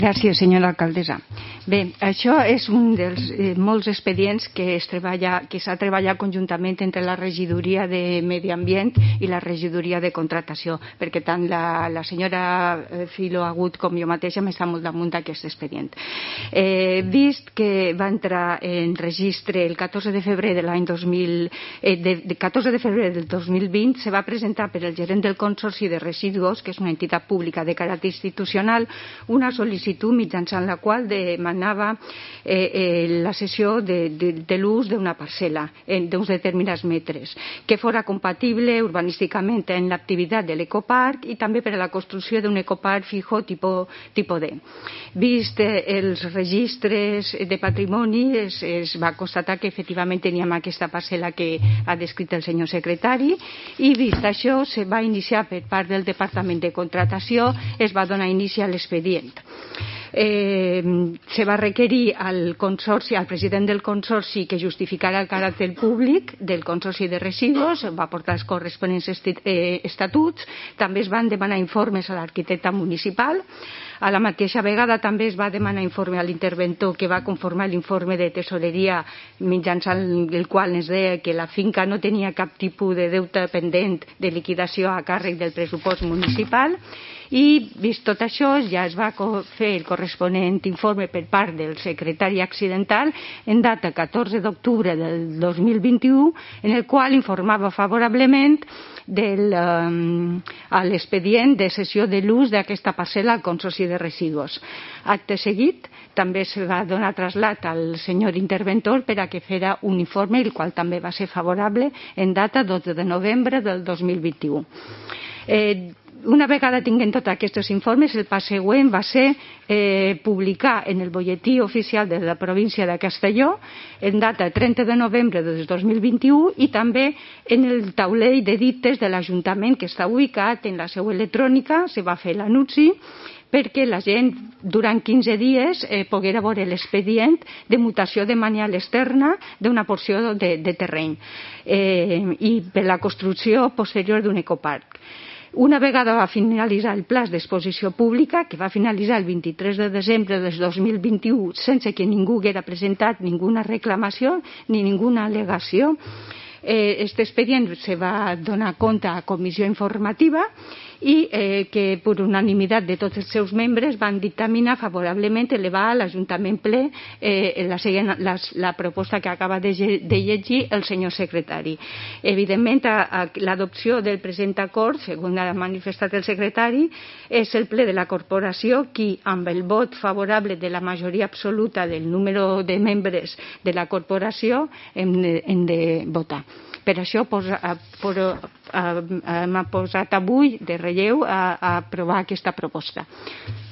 Gràcies, senyora alcaldessa. Bé, això és un dels molts expedients que s'ha treballat conjuntament entre la regidoria de Medi Ambient i la regidoria de contractació, perquè tant la senyora Filo Agut com jo mateixa m'està molt damunt d'aquest expedient. Vist que va entrar en registre el 14 de febrer del 2020, se va presentar per al gerent del Consorci de Residus, que és una entitat pública de caràcter institucional, una sol·licitud mitjançant la qual demanava la cessió de l'ús d'una parcel·la d'uns determinats metres, que fora compatible urbanísticament en l'activitat de l'ecoparc i també per a la construcció d'un ecoparc fijo tipus D. Vist els registres de patrimoni, es va constatar que efectivament teníem aquesta parcel·la que ha descrit el senyor secretari, i vist això se va iniciar per part del Departament de Contractació, es va donar inici a l'expedient. Se va requerir al president del Consorci que justificara el caràcter públic del Consorci de Residus, va portar els corresponents estatuts, també es van demanar informes a l'arquitecte municipal. A la mateixa vegada també es va demanar informe a l'interventor que va conformar l'informe de tesoreria mitjançant el qual ens deia que la finca no tenia cap tipus de deute pendent de liquidació a càrrec del pressupost municipal. I vist tot això ja es va fer el corresponent informe per part del secretari accidental en data 14 d'octubre del 2021, en el qual informava favorablement a l'expedient de cessió de l'ús d'aquesta parcel·la al Consorci de Residus. Acte seguit també se va donar trasllat al senyor interventor per a que fera un informe, el qual també va ser favorable en data 12 de novembre del 2021. Una vegada tinguem tots aquests informes, el pas següent va ser publicar en el butlletí oficial de la província de Castelló en data 30 de novembre del 2021 i també en el taulell d'edictes de l'Ajuntament, que està ubicat en la seu electrònica. Se va fer l'anunci perquè la gent durant 15 dies poguera veure l'expedient de mutació de manial externa d'una porció de terreny i per la construcció posterior d'un ecoparc. Una vegada va finalitzar el pla d'exposició pública, que va finalitzar el 23 de desembre del 2021 sense que ningú haguera presentat ninguna reclamació ni ninguna al·legació, aquest expedient se va donar compte a comissió informativa i que per unanimitat de tots els seus membres van dictaminar favorablement elevar a l'Ajuntament ple la proposta que acaba de llegir el senyor secretari. Evidentment, l'adopció del present acord, segons ha manifestat el secretari, és el ple de la corporació qui, amb el vot favorable de la majoria absoluta del número de membres de la corporació, hem de votar. Per això m'ha posat avui de relleu a aprovar aquesta proposta.